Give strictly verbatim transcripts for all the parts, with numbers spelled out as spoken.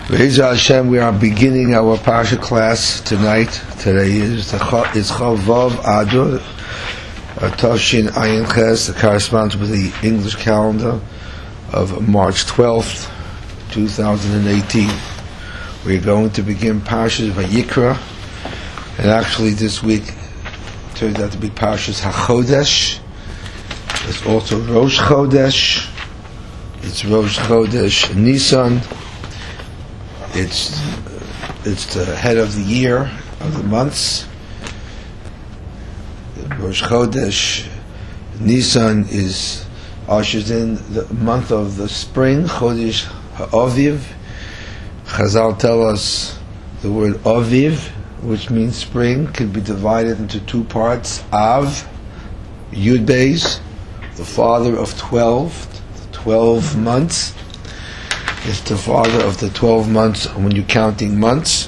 Be'ezras Hashem, we are beginning our Parsha class tonight. Today is the is Chavav Adar, Toshin Ayin Ches, that corresponds with the English calendar of March twelfth, two thousand eighteen. We're going to begin Parshas Vayikra, and actually this week turned out to be Parshas HaChodesh. It's also Rosh Chodesh. It's Rosh Chodesh Nisan. It's it's the head of the year, of the months. Rosh Chodesh Nisan is ushers in the month of the spring, Chodesh HaAviv. Chazal tell us the word Aviv, which means spring, can be divided into two parts. Av, Yud Beis, the father of twelve, twelve months. It's the father of the twelve months when you're counting months.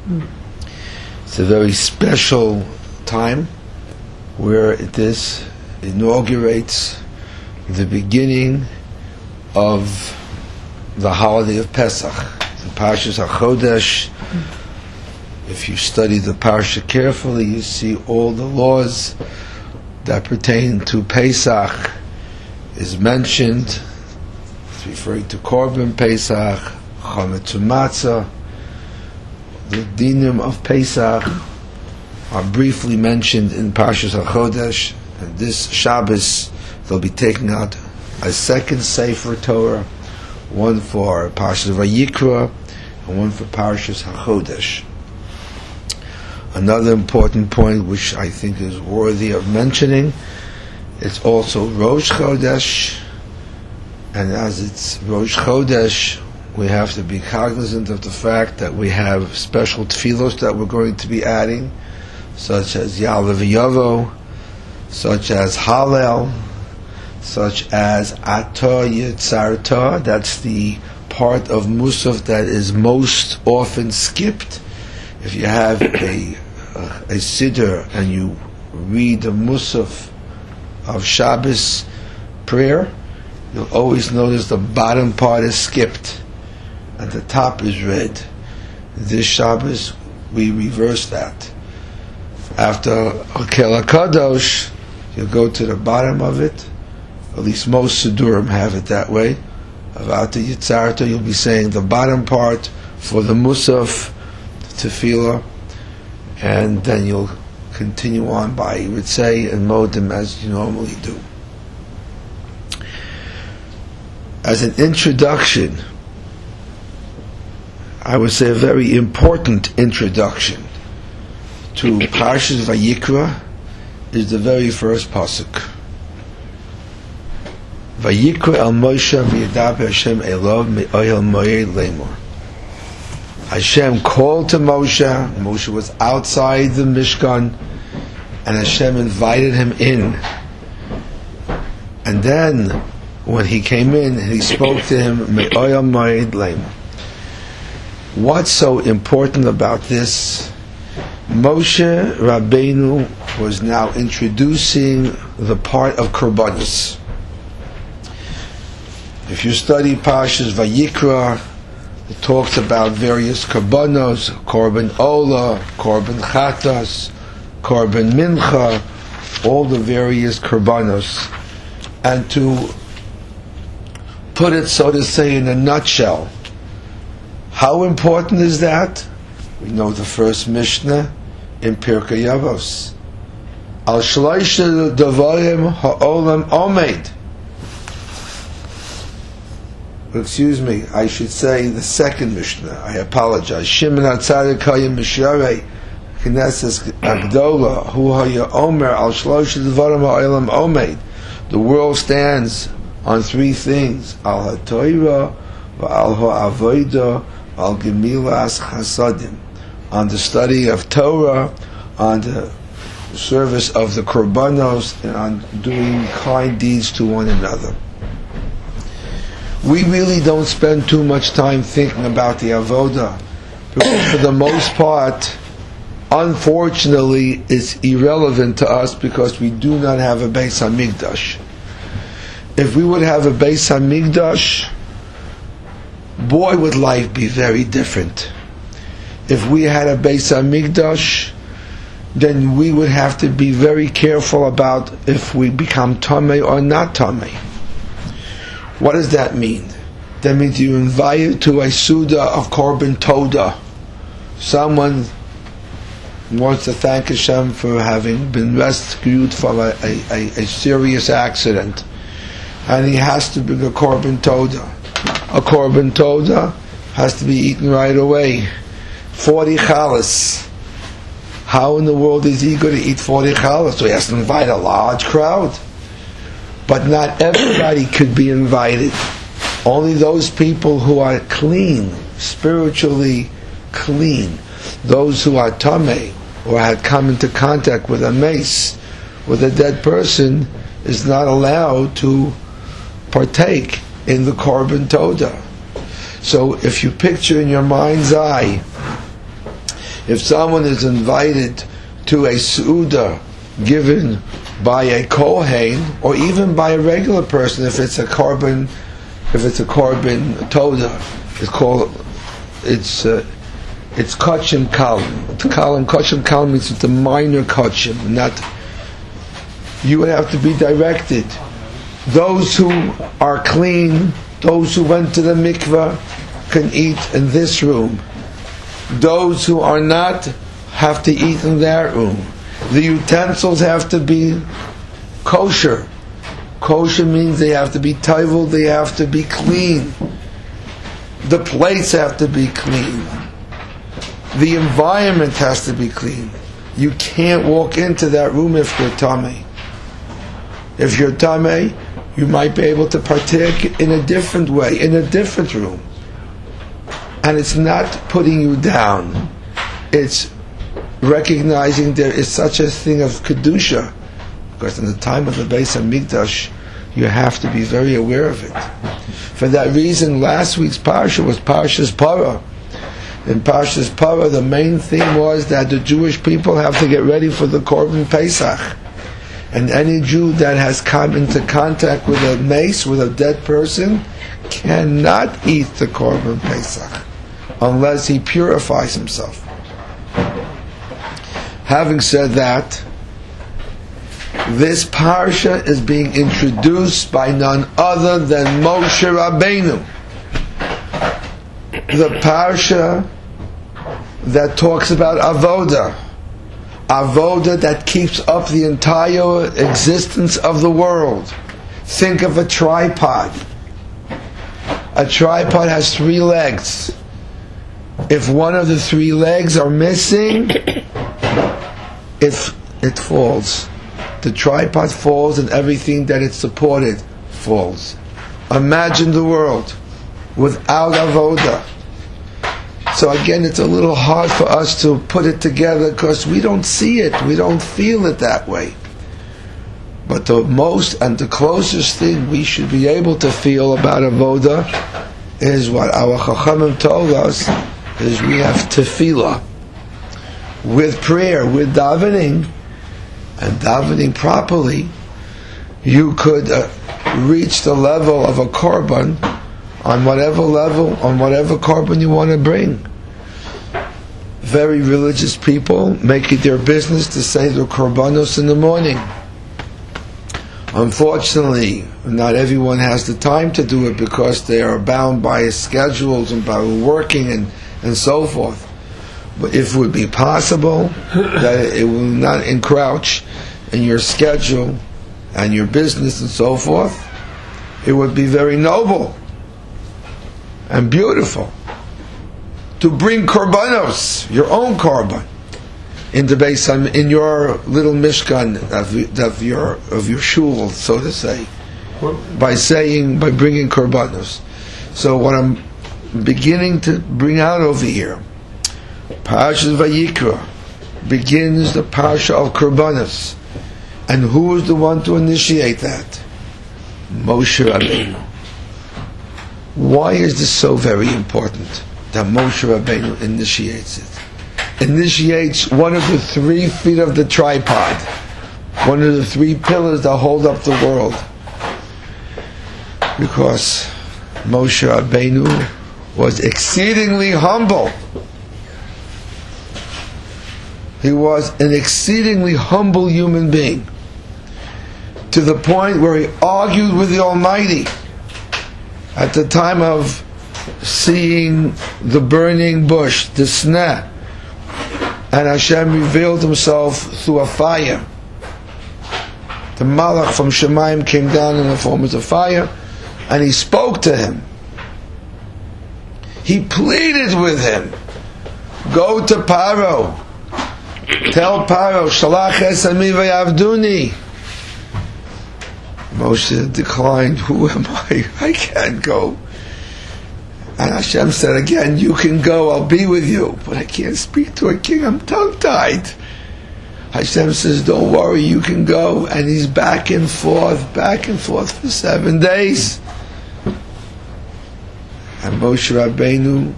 It's a very special time where this inaugurates the beginning of the holiday of Pesach. The Parshas HaChodesh, if you study the Parsha carefully, you see all the laws that pertain to Pesach is mentioned. Referring to Korban Pesach, Chametz Matzah. The dinim of Pesach are briefly mentioned in Parshas HaChodesh, and this Shabbos they'll be taking out a second Sefer Torah, one for Parshas Vayikra and one for Parshas HaChodesh. Another important point which I think is worthy of mentioning, it's also Rosh Chodesh. And as it's Rosh Chodesh, we have to be cognizant of the fact that we have special tefillos that we're going to be adding, such as Ya'aleh V'Yavo, such as Hallel, such as Atah Yitzartah. That's the part of Musaf that is most often skipped. If you have a a, a Siddur and you read the Musaf of Shabbos prayer, you'll always notice the bottom part is skipped and the top is read. This Shabbos, we reverse that. After Akel HaKadosh, you'll go to the bottom of it. At least most Siddurim have it that way. After Yitzarta, you'll be saying the bottom part for the Musaf, the Tefillah, and then you'll continue on by Ritzei and Modim as you normally do. As an introduction, I would say a very important introduction to Parshas Vayikra is the very first pasuk. Vayikra el Moshe v'yidaber Hashem elov me'ohel moed lemor. Hashem called to Moshe. Moshe was outside the Mishkan, and Hashem invited him in. And then, when he came in, he spoke to him, Me'ohel moed lemor. What's so important about this? Moshe Rabbeinu was now introducing the part of Korbanos. If you study Parshas Vayikra, it talks about various Korbanos, Korban Ola, Korban Chatas, Korban Mincha, all the various Korbanos. And to put it, so to say, in a nutshell, how important is that? We know the first Mishnah in Pirkei Avos. Al shloisha davarim ha'olam omed. Excuse me, I should say the second Mishnah. I apologize. Shimon HaTzadik hayim misharei knesses agdola hu haya omer al shloisha davarim ha'olam omed. The world stands on three things: al ha'toira, al ha'avoda, al gemilas chasadim. On the study of Torah, on the service of the Korbanos, and on doing kind deeds to one another. We really don't spend too much time thinking about the avoda, because for the most part, unfortunately, it's irrelevant to us because we do not have a Beis HaMikdash. If we would have a Beis HaMikdash, boy, would life be very different. If we had a Beis Hamikdash, then we would have to be very careful about if we become Tamei or not Tamei. What does that mean? That means you're invited to a Suda of Korban Toda. Someone wants to thank Hashem for having been rescued from a, a, a, a serious accident, and he has to bring a Korban Toda. A Korban Toda has to be eaten right away. forty chalas. How in the world is he going to eat forty chalas? So he has to invite a large crowd. But not everybody could be invited. Only those people who are clean, spiritually clean, those who are tamei, or had come into contact with a mace, with a dead person, is not allowed to partake in the Korban Toda. So if you picture in your mind's eye, if someone is invited to a Suda given by a Kohen, or even by a regular person, if it's a Korban, if it's a Korban Toda, it's called, it's uh, it's Kachim Kalim. Kalim, Kachim Kalim means it's the minor Kachim, not, you would have to be directed. Those who are clean, those who went to the mikveh, can eat in this room. Those who are not have to eat in that room. The utensils have to be kosher. Kosher means they have to be tovel, they have to be clean. The plates have to be clean. The environment has to be clean. You can't walk into that room if you're tamei. If you're tamei, you might be able to partake in a different way, in a different room. And it's not putting you down. It's recognizing there is such a thing of kedusha, because in the time of the Beis Hamikdash, you have to be very aware of it. For that reason, last week's parsha was Parshas Parah. In Parshas Parah, the main theme was that the Jewish people have to get ready for the Korban Pesach, and any Jew that has come into contact with a mace, with a dead person, cannot eat the Korban Pesach unless he purifies himself. Having said that, this parsha is being introduced by none other than Moshe Rabbeinu. The parsha that talks about avoda, avoda that keeps up the entire existence of the world. Think of a tripod. A tripod has three legs. If one of the three legs are missing, it, it falls. The tripod falls and everything that it supported falls. Imagine the world without avoda. So again, it's a little hard for us to put it together because we don't see it, we don't feel it that way. But the most and the closest thing we should be able to feel about avoda is what our Chachamim told us, is we have tefillah. With prayer, with davening, and davening properly, you could uh, reach the level of a korban on whatever level, on whatever korban you want to bring. Very religious people make it their business to say their korbanos in the morning. Unfortunately, not everyone has the time to do it because they are bound by schedules and by working and, and so forth. But if it would be possible that it will not encroach in your schedule and your business and so forth, it would be very noble and beautiful to bring korbanos, your own korban, in the base, in your little mishkan of, of your of your shul, so to say, by saying, by bringing korbanos. So what I'm beginning to bring out over here, Parashas Vayikra begins the parsha of korbanos, and who is the one to initiate that? Moshe Rabbeinu. Why is this so very important that Moshe Rabbeinu initiates it? Initiates one of the three feet of the tripod, one of the three pillars that hold up the world. Because Moshe Rabbeinu was exceedingly humble. He was an exceedingly humble human being, to the point where he argued with the Almighty at the time of seeing the burning bush, the sneh, and Hashem revealed himself through a fire. The Malach from Shemayim came down in the form of a fire, and he spoke to him. He pleaded with him, go to Paro, tell Paro, Shalach es ami v'yavduni. Moshe declined, who am I? I can't go. And Hashem said again, you can go, I'll be with you, but I can't speak to a king, I'm tongue-tied. Hashem says, don't worry, you can go. And he's back and forth, back and forth for seven days. And Moshe Rabbeinu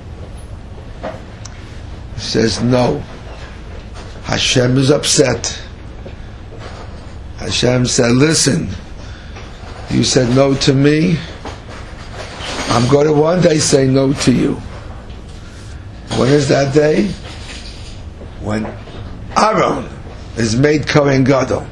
says, no. Hashem is upset. Hashem said, listen, you said no to me, I'm going to one day say no to you. When is that day? When Aaron is made Kohen Gadol.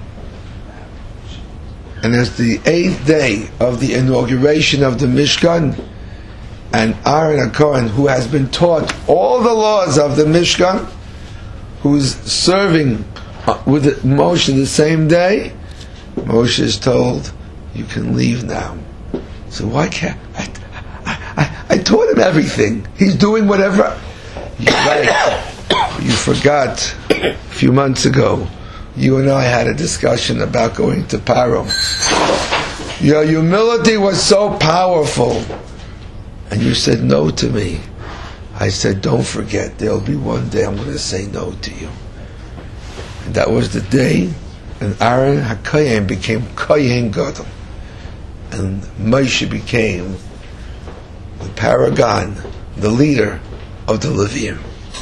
And it's the eighth day of the inauguration of the Mishkan, and Aaron HaKohen, who has been taught all the laws of the Mishkan, who's serving with Moshe the same day, Moshe is told, you can leave now. So why can't I? I, I, I taught him everything. He's doing whatever. You're right. You forgot a few months ago, you and I had a discussion about going to Paro. Your humility was so powerful, and you said no to me. I said, don't forget, there'll be one day I'm going to say no to you. And that was the day, and Aaron HaKohen became Kohen Gadol, and Moshe became the paragon, the leader of the Levium.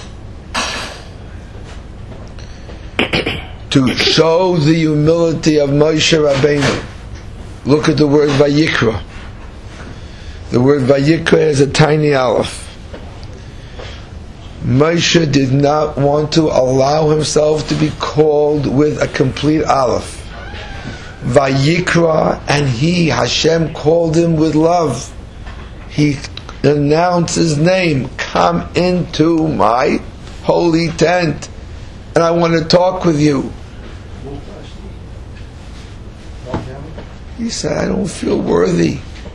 To show the humility of Moshe Rabbeinu, look at the word Vayikra. The word Vayikra is a tiny aleph. Moshe did not want to allow himself to be called with a complete aleph. Vayikra, and he, Hashem, called him with love. He announced his name, come into my holy tent, and I want to talk with you. He said, I don't feel worthy.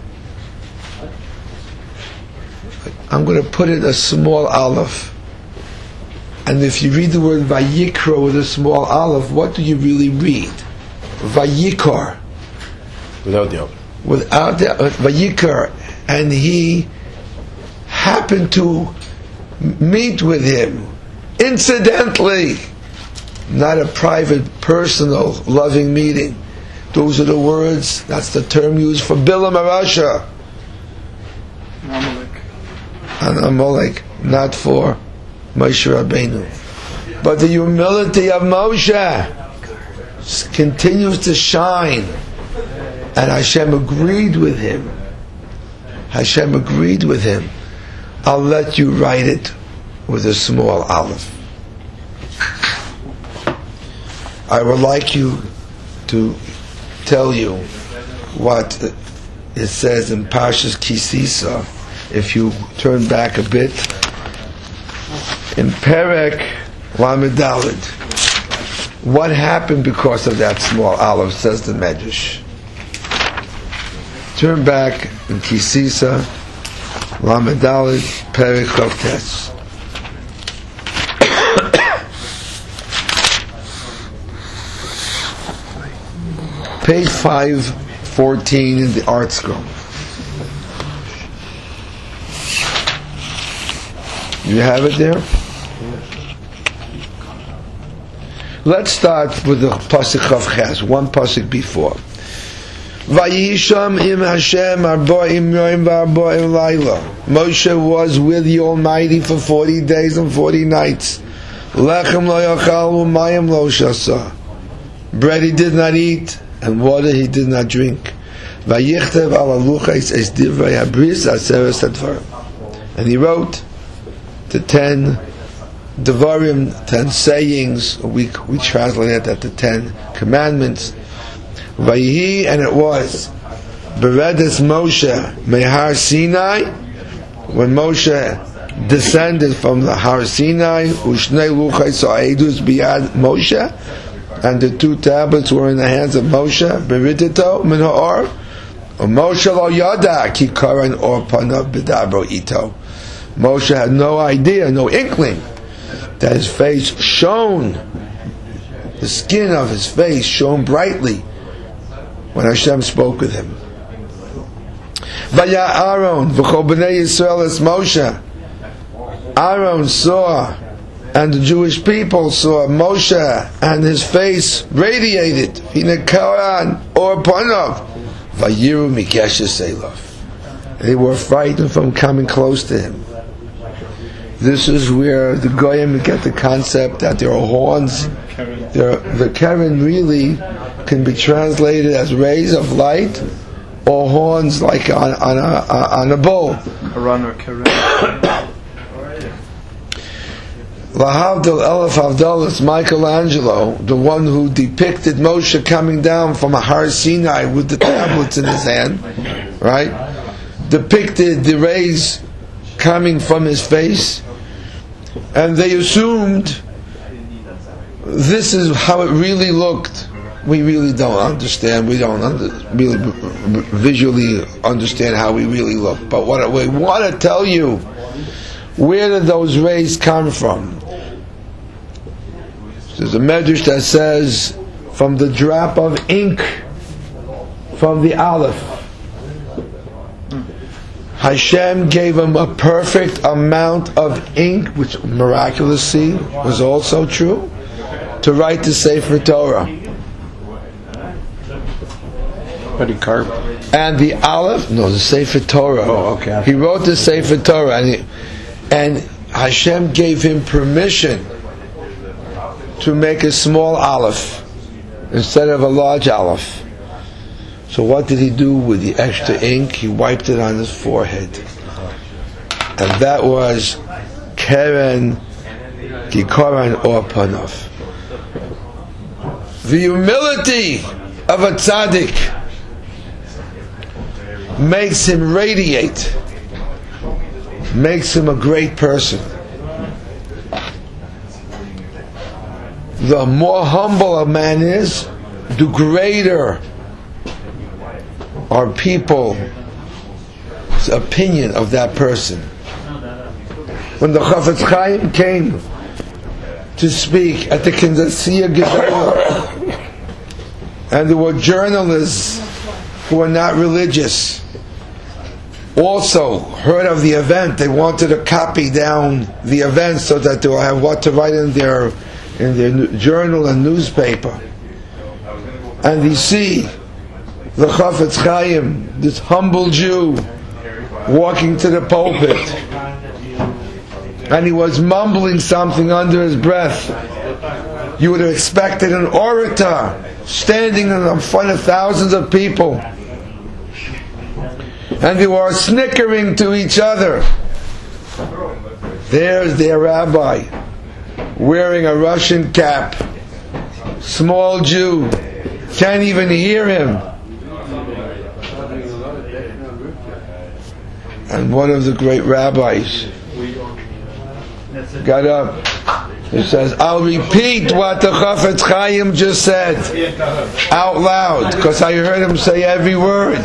I'm going to put it a small aleph. And if you read the word Vayikra with a small aleph, what do you really read? Vayikar. Without the open. Without the uh, Vayikar. And he happened to meet with him incidentally, not a private, personal, loving meeting. Those are the words, that's the term used for Bilam Arasha. Amalek. And Amalek, not for Moshe Rabbeinu. But the humility of Moshe continues to shine. And Hashem agreed with him. Hashem agreed with him. I'll let you write it with a small aleph. I would like you to tell you what it says in Parshas Kisisa. If you turn back a bit, in Perek Lamed Daled, what happened because of that small aleph, says the Medrash. Turn back in Kisisa, Lamed Daled, Perek Chavtes. Page five fourteen in the Art Scroll. You have it there? Let's start with the pasuk of Ches, one pasuk before. Vayisham im Hashem arba'im yoim v'arba'im layla. Moshe was with the Almighty for forty days and forty nights. Lechem lo yachal u'mayim lo shasa. Bread he did not eat, and water he did not drink. Vayichtav ala luchais es divrei habris aseres advarim. And he wrote the ten Devarim, ten sayings. We we translate it as the ten commandments. Vayihi, and it was Beredes Moshe Mehar Sinai, when Moshe descended from the Har Sinai, Ushnei Luchai Sa'edus Biyad Moshe, and the two tablets were in the hands of Moshe, Beritito Min Ha'or, Moshe Lo Yada Ki Karan Or Panav B'Dabro Ito. Moshe had no idea, no inkling, that his face shone, the skin of his face shone brightly when Hashem spoke with him. Vaya Aaron v'chol b'nei Yisrael es Moshe. Aaron saw, and the Jewish people saw Moshe, and his face radiated. Hine karan or panav vayiru mikeshes elov. They were frightened from coming close to him. This is where the Goyim get the concept that there are horns. There, the Keren really can be translated as rays of light, or horns like on, on, a, on a bowl. Karan or Keren. Lahavdil Elef Havdalas, Michelangelo, the one who depicted Moshe coming down from a Har Sinai with the tablets in his hand, right? Depicted the rays coming from his face, and they assumed this is how it really looked. We really don't understand. We don't under, really visually understand how we really look. But what we want to tell you, where did those rays come from? There's a medrash that says, from the drop of ink from the Aleph. Hashem gave him a perfect amount of ink, which miraculously was also true, to write the Sefer Torah. But he carved. And the Aleph, no, the Sefer Torah. Oh, okay. He wrote the Sefer Torah, and, he, and Hashem gave him permission to make a small Aleph instead of a large Aleph. So what did he do with the extra ink? He wiped it on his forehead. And that was Keren Gikoran or Panav. The humility of a tzaddik makes him radiate, makes him a great person. The more humble a man is, the greater our people's opinion of that person. When the Chafetz Chaim came to speak at the Knesset Gedolah, and there were journalists who were not religious, also heard of the event. They wanted to copy down the event so that they will have what to write in their in their journal and newspaper. And you see the Chafetz Chaim, this humble Jew, walking to the pulpit, and he was mumbling something under his breath. You would have expected an orator standing in front of thousands of people, and they were snickering to each other. There's their rabbi, wearing a Russian cap, small Jew, can't even hear him. And one of the great rabbis got up. He says, I'll repeat what the Chafetz Chaim just said out loud, because I heard him say every word.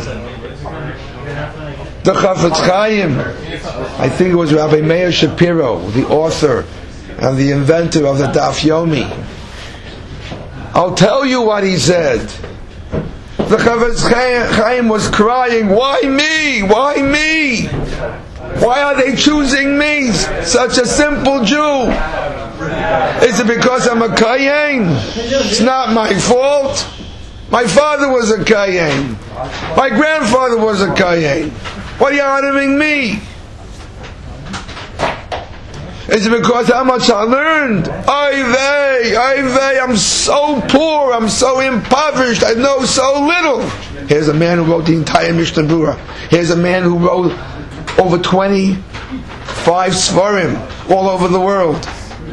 The Chafetz Chaim, I think it was Rabbi Meir Shapiro, the author and the inventor of the Daf Yomi. I'll tell you what he said. The Chafetz Chaim was crying, why me? Why me? Why are they choosing me, such a simple Jew? Is it because I'm a Kayin? It's not my fault. My father was a Kayin. My grandfather was a Kayin. Why are you honoring me? Is it because how much I learned? Ay vey, ay vey, I'm so poor, I'm so impoverished, I know so little. Here's a man who wrote the entire Mishnah Berurah. Here's a man who wrote over twenty five Sfarim all over the world.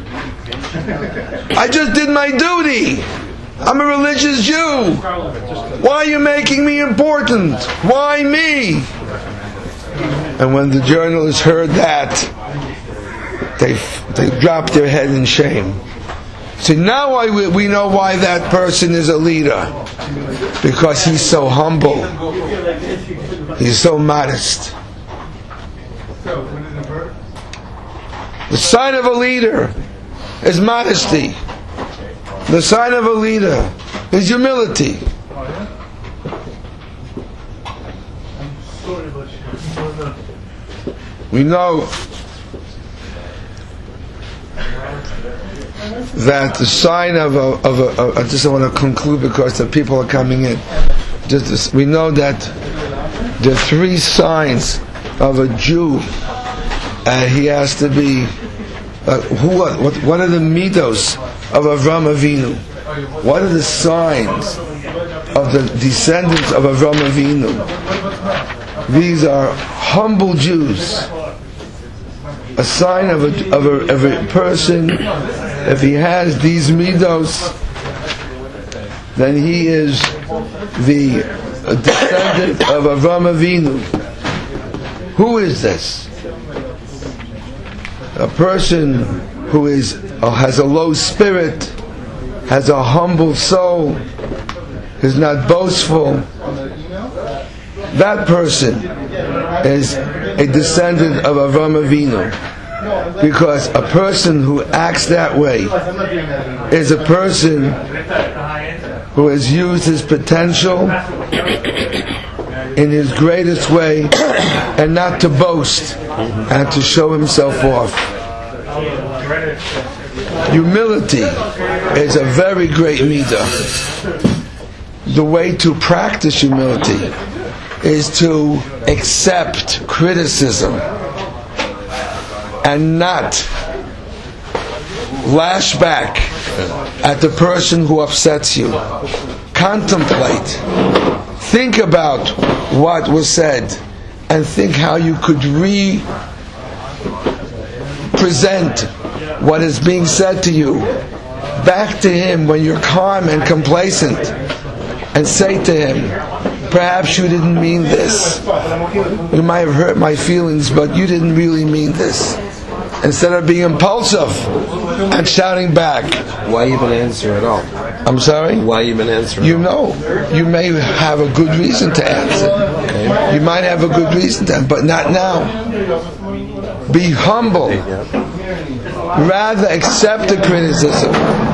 I just did my duty. I'm a religious Jew. Why are you making me important? Why me? And when the journalists heard that, they they dropped their head in shame. So now I, we know why that person is a leader. Because he's so humble. He's so modest. The sign of a leader is modesty. The sign of a leader is humility. We know that the sign of a, of a, of a I just want to conclude because the people are coming in. Just this, we know that the three signs of a Jew, and he has to be uh, who what what are the midos of Avram Avinu? What are the signs of the descendants of Avram Avinu? These are humble Jews. A sign of a, of a, of a person, if he has these midos, then he is the descendant of Avram Avinu. Who is this? A person who is uh, has a low spirit, has a humble soul, is not boastful. That person is a descendant of Avram Avinu, because a person who acts that way is a person who has used his potential in his greatest way and not to boast and to show himself off. Humility is a very great midah. The way to practice humility is to accept criticism and not lash back at the person who upsets you. Contemplate. Think about what was said and think how you could re-present what is being said to you back to him when you're calm and complacent, and say to him, perhaps you didn't mean this. You might have hurt my feelings, but you didn't really mean this. Instead of being impulsive and shouting back. Why even answer at all? I'm sorry? Why even answer at You all? know, you may have a good reason to answer. Okay. You might have a good reason to, but not now. Be humble. Rather accept the criticism.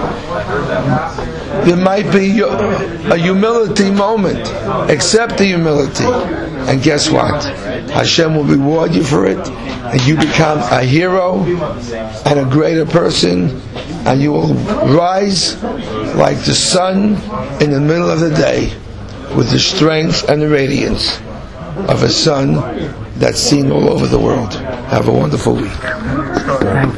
There might be a humility moment. Accept the humility. And guess what? Hashem will reward you for it. And you become a hero and a greater person. And you will rise like the sun in the middle of the day with the strength and the radiance of a sun that's seen all over the world. Have a wonderful week.